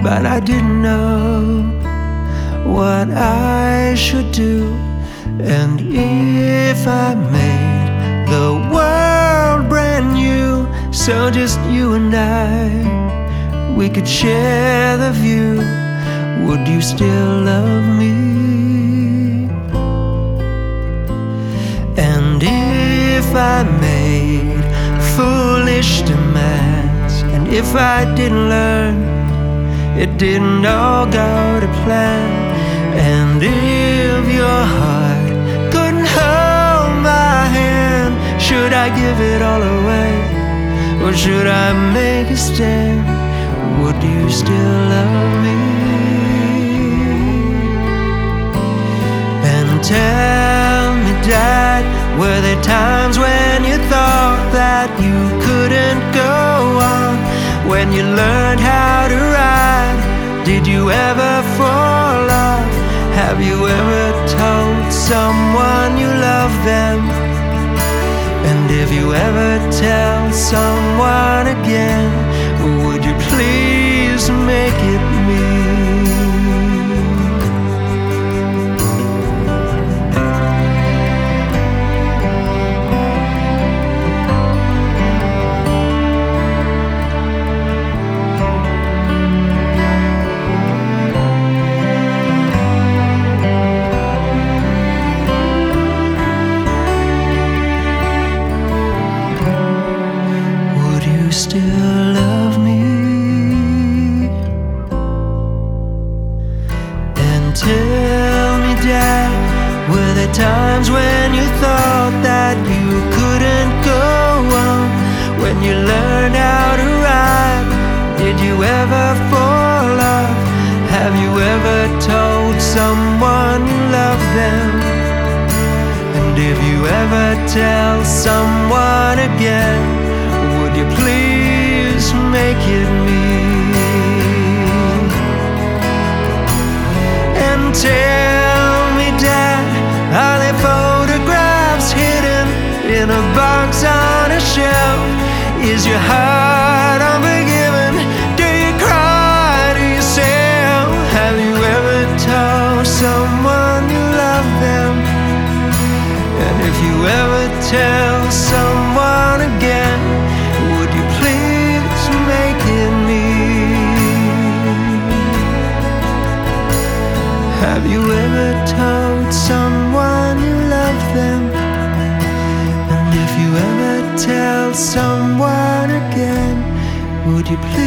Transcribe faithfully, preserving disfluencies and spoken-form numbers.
but I didn't know what I should do. And if I made the world brand new, so just you and I, we could share the view, would you still love me? And if I made foolish demands, and if I didn't learn, it didn't all go to plan, and if your heart couldn't hold my hand, should I give it all away, or should I make a stand? Would you still love me? And tell me, Dad, were there times when you thought that you couldn't go on? When you learned how to ride, did you ever fall off? Have you ever told someone you love them? And if you ever tell someone again, would you please make it me? Still love me? And tell me, Dad, were there times when you thought that you couldn't go on? When you learned how to ride, did you ever fall off? Have you ever told someone you love them? And if you ever tell someone again, would you please make it me? And tell me, Dad, are there photographs hidden in a box on a shelf? Is your heart unforgiving? Do you cry to yourself? Have you ever told someone you love them? And if you ever tell someone again, would you please make it me? Have you ever told someone you love them? And if you ever tell someone again, would you please